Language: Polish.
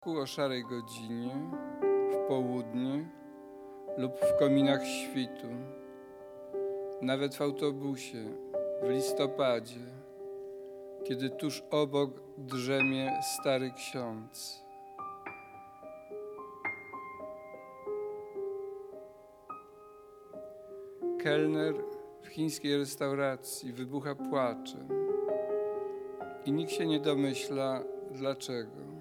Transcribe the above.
O szarej godzinie, w południe lub w kominach świtu, nawet w autobusie, w listopadzie, kiedy tuż obok drzemie stary ksiądz. Kelner w chińskiej restauracji wybucha płaczem i nikt się nie domyśla dlaczego.